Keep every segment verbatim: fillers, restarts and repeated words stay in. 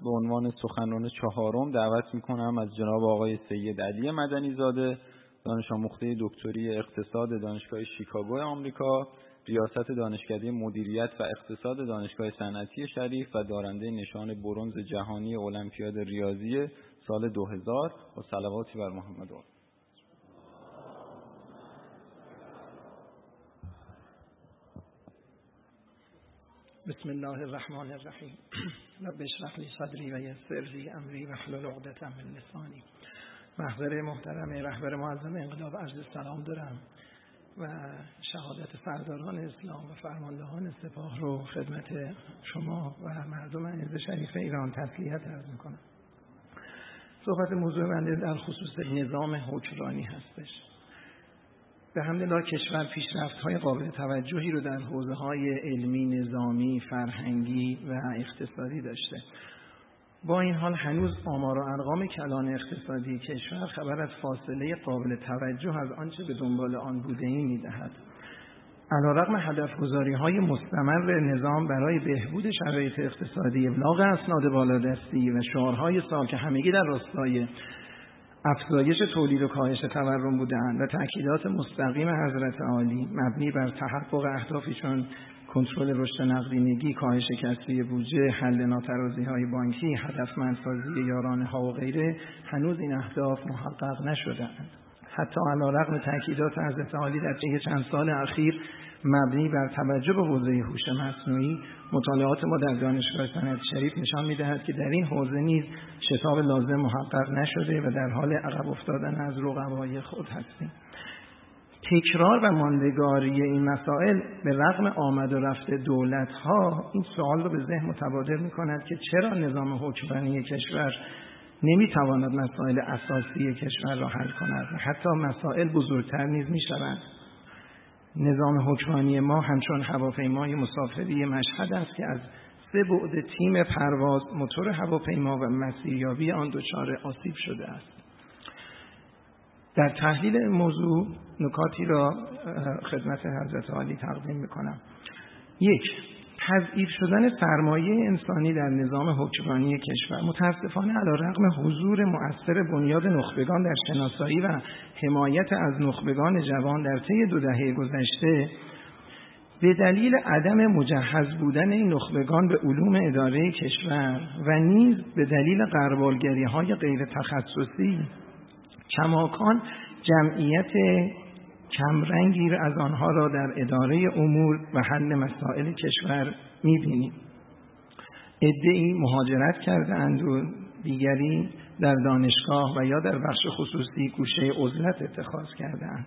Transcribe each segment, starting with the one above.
به عنوان سخنران چهارم دعوت میکنم از جناب آقای سید علی مدنی زاده، دانش آموخته دکتری اقتصاد دانشگاه شیکاگو آمریکا، ریاست دانشکده مدیریت و اقتصاد دانشگاه صنعتی شریف و دارنده نشان برنز جهانی المپیاد ریاضی سال دو هزار و صلواتی بر محمد آقا. بسم الله الرحمن الرحیم. رب اشرح لی صدری و یسر لی امری واحلل عقدة من لسانی. محضر محترم رهبر معظم انقلاب عرض سلام دارم و شهادت سرداران اسلام و فرماندهان سپاه رو خدمت شما و مردم عزیز شریف ایران تسلیت عرض میکنم. صحبت موضوع بنده در خصوص نظام حکمرانی هستش. به حمدالله کشور پیشرفت‌های قابل توجهی رو در حوزه‌های علمی، نظامی، فرهنگی و اقتصادی داشته. با این حال هنوز آمار و ارقام کلان اقتصادی کشور خبر از فاصله قابل توجه از آنچه به دنبال آن بوده‌ای می‌دهد. علی‌رغم هدف‌گذاری‌های مستمر نظام برای بهبود شرایط اقتصادی، ابلاغ اسناد بالادستی و شعارهای سال که همگی در راستای افزایش تولید و کاهش تورم بودند و تأکیدات مستقیم حضرت عالی مبنی بر تحقق اهدافی چون کنترل رشد نقدینگی، کاهش کسری بودجه، حل ناترازی‌های بانکی، هدفمندسازی یارانه‌ها و غیره، هنوز این اهداف محقق نشده‌اند. حتی علی‌رغم تأکیدات حضرت عالی در طی چند سال اخیر مبنی بر توجه به حوزه هوش مصنوعی، مطالعات ما در دانشگاه صنعتی شریف نشان می‌دهد که در این حوزه نیز شتاب لازم محقق نشده و در حال عقب افتادن از رقبای خود هستیم. تکرار و ماندگاری این مسائل به رغم آمد و رفت دولت‌ها این سوال رو به ذهن متبادر می‌کند که چرا نظام حکمرانی کشور نمی‌تواند مسائل اساسی کشور را حل کند و حتی مسائل بزرگتر نیز می‌شوند. نظام حکمرانی ما همچون هواپیمای مسافری مشهد است که از سه بعد تیم پرواز، موتور هواپیما و مسیریابی آن دچار آسیب شده است. در تحلیل این موضوع نکاتی را خدمت حضرت عالی تقدیم می‌کنم. یک، تضعیف شدن سرمایه انسانی در نظام حکمرانی کشور. متاسفانه علی‌رغم حضور مؤثر بنیاد نخبگان در شناسایی و حمایت از نخبگان جوان در طی دو دهه گذشته، به دلیل عدم مجهز بودن این نخبگان به علوم اداره کشور و نیز به دلیل غربالگری‌های غیر تخصصی، کماکان جمعیت کمرنگی از آنها را در اداره امور و حل مسائل کشور می‌بینیم. عده‌ای مهاجرت کرده‌اند و دیگری در دانشگاه و یا در بخش خصوصی گوشه عزلت اتخاذ کرده‌اند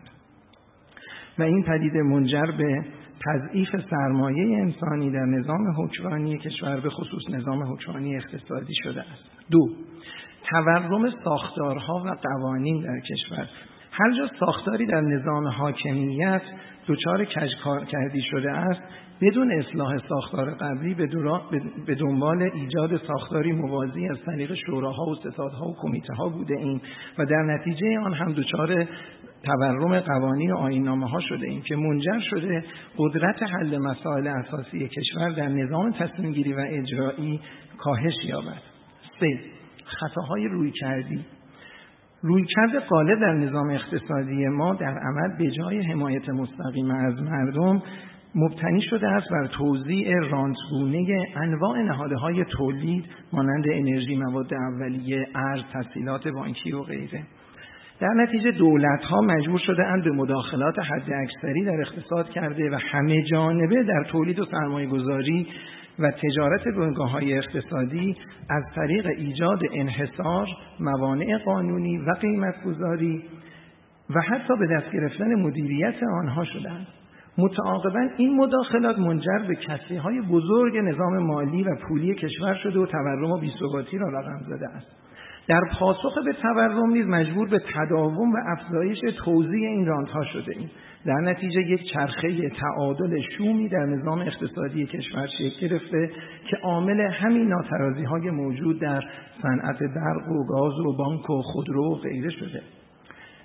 و این پدیده منجر به تضعیف سرمایه انسانی در نظام حکمرانی کشور به خصوص نظام حکمرانی اقتصادی شده است. دو، تورم ساختارها و قوانین در کشور. هر جا ساختاری در نظام حاکمیت دچار کجکاردی شده است، بدون اصلاح ساختار قبلی به دنبال ایجاد ساختاری موازی از طریق شوراها و ستادها و کمیته‌ها بوده ایم و در نتیجه آن هم دچار تورم قوانین و آیین‌نامه‌ها شده ایم که منجر شده قدرت حل مسائل اساسی کشور در نظام تصمیم‌گیری و اجرایی کاهش یابد. سه، خطاهای رویکردی. رویکرد غالب در نظام اقتصادی ما در عمل به جای حمایت مستقیم از مردم مبتنی شده است بر توزیع رانتگونه انواع نهادهای تولید مانند انرژی، مواد اولیه، ارز، تسهیلات بانکی و غیره. در نتیجه دولت‌ها مجبور شده‌اند به مداخلات حداکثری در اقتصاد کرده و همه جانبه در تولید و سرمایه‌گذاری و تجارت بنگاه‌های اقتصادی از طریق ایجاد انحصار، موانع قانونی و قیمت‌گذاری و حتی به دست گرفتن مدیریت آنها شدند. متعاقباً این مداخلات منجر به کسری‌های بزرگ نظام مالی و پولی کشور شده و تورم و بی‌ثباتی را رقم زده است. در پاسخ به تورم نیز مجبور به تداوم و افزایش توزیع این رانت‌ها شده ایم. در نتیجه یک چرخه تعادل شومی در نظام اقتصادی کشور شکل گرفته که عامل همین ناترازی‌های موجود در صنعت برق و گاز و بانک و خودرو و غیره شده.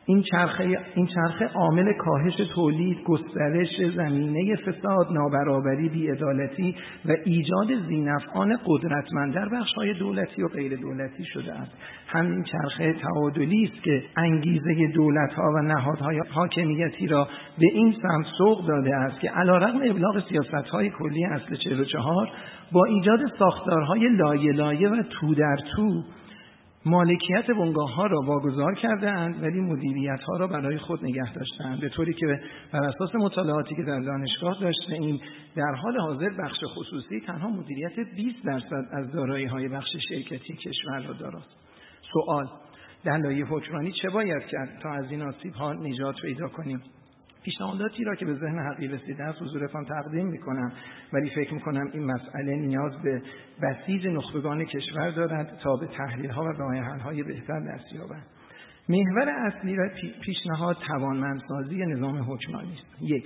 این چرخه این چرخه عامل کاهش تولید، گسترش زمینه فساد، نابرابری، بی‌عدالتی و ایجاد ذی‌نفعان قدرتمند در بخش‌های دولتی و غیر دولتی شده است. همین چرخه تعادلی است که انگیزه دولت‌ها و نهادهای حاکمیتی را به این سمت سوق داده است که علیرغم ابلاغ سیاست‌های کلی اصل چهل و چهار با ایجاد ساختارهای لایه لایه و تو در تو مالکیت بنگاه‌ها را واگذار کرده‌اند ولی مدیریت‌ها را برای خود نگه داشته‌اند، به طوری که بر اساس مطالعاتی که در دانشگاه داشته‌ایم در حال حاضر بخش خصوصی تنها مدیریت بیست درصد از دارایی‌های بخش شرکتی کشور را داراست. سوال: در لایه حکمرانی چه باید کرد تا از این آسیب‌ها نجات پیدا کنیم؟ پیشنهاداتی را که به ذهن حقیر رسیده است حضورتان تقدیم می‌کنم، ولی فکر می‌کنم این مسئله نیاز به بسیج نخبگان کشور دارد تا به تحلیل‌ها و راه حل‌های بهتر دست یابند. محور اصلی و پیشنهاد توانمندسازی نظام حکمرانی است. یک،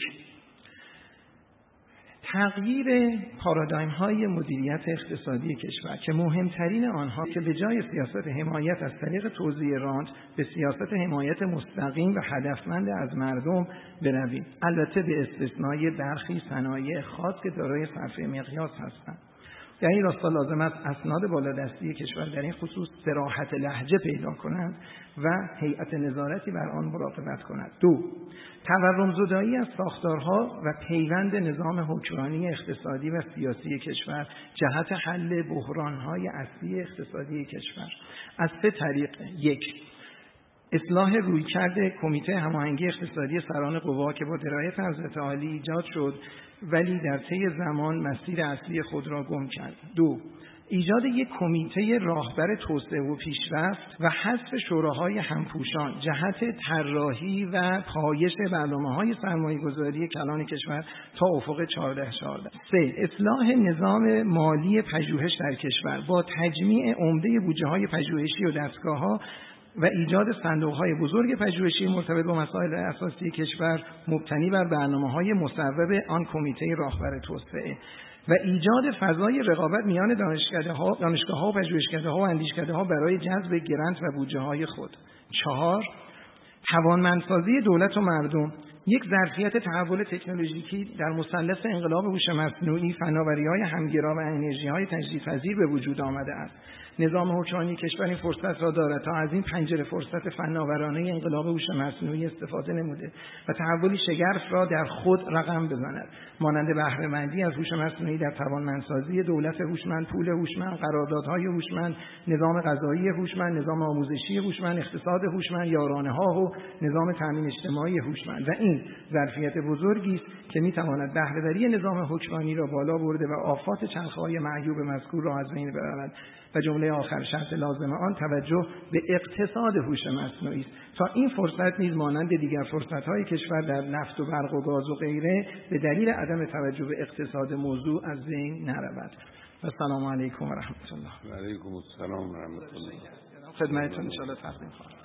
تغییر پارادایم‌های مدیریت اقتصادی کشور که مهمترین آنها که به جای سیاست حمایت از طریق توزیع رانت به سیاست حمایت مستقیم و هدفمند از مردم برویم، البته به استثنای برخی صنایع خاص که دارای صرفه مقیاس هستند. در این راستا لازم است اسناد بالادستی کشور در این خصوص صراحت لهجه پیدا کنند و هیئت نظارتی بر آن مراقبت کند. دو، تورم زدایی از ساختارها و پیوند نظام حکمرانی اقتصادی و سیاسی کشور جهت حل بحران‌های اصلی اقتصادی کشور از سه طریق: یک، اصلاح رویکرد کمیته هماهنگی اقتصادی سران قوا که با درایت حضرت عالی ایجاد شد ولی در طی زمان مسیر اصلی خود را گم کرد. دو، ایجاد یک کمیته راهبر توسعه و پیشرفت و حذف شوراهای همپوشان جهت طراحی و پایش برنامه‌های سرمایه‌گذاری کلان کشور تا افق چهارده چهارده. سه، اصلاح نظام مالی پژوهش در کشور با تجمیع عمده بودجه‌های پژوهشی و دستگاه‌ها و ایجاد صندوق‌های بزرگ پژوهشی مرتبط با مسائل اساسی کشور مبتنی بر برنامه‌های مصوب آن کمیته راهبر توسعه و ایجاد فضای رقابت میان دانشکده‌ها، دانشگاه‌ها و پژوهشکده‌ها و اندیشکده‌ها برای جذب گرانت و بودجه‌های خود. چهار، توانمندسازی دولت و مردم. یک ظرفیت تحول تکنولوژیکی در مثلث انقلاب هوش مصنوعی، فناوری‌های همگرا و انرژی‌های تجدیدپذیر به وجود آمده است. نظام حکمرانی کشور این فرصت را دارد تا از این پنجره فرصت فناورانه انقلاب هوش مصنوعی استفاده نموده و تحولی شگرف را در خود رقم بزند، مانند بهره‌مندی از هوش مصنوعی در توانمندسازی دولت هوشمند، پول هوشمند، قراردادهای هوشمند، نظام قضایی هوشمند، نظام آموزشی هوشمند، اقتصاد هوشمند، یارانه‌ها و نظام تامین اجتماعی هوشمند. و این ظرفیت بزرگی است که می‌تواند بهره‌وری نظام حکمرانی را بالا برده و آفات چرخه‌های معیوب مذکور را از بین ببرد. و جمله آخر شرط لازم آن توجه به اقتصاد هوش مصنوعی است تا این فرصت نیز مانند دیگر فرصت‌های کشور در نفت و برق و گاز و غیره به دلیل عدم توجه به اقتصاد موضوع از بین نرود. السلام علیکم و رحمت الله. و علیکم السلام و رحمت الله. خدمتتون ان شاء الله تقدیم خواهم.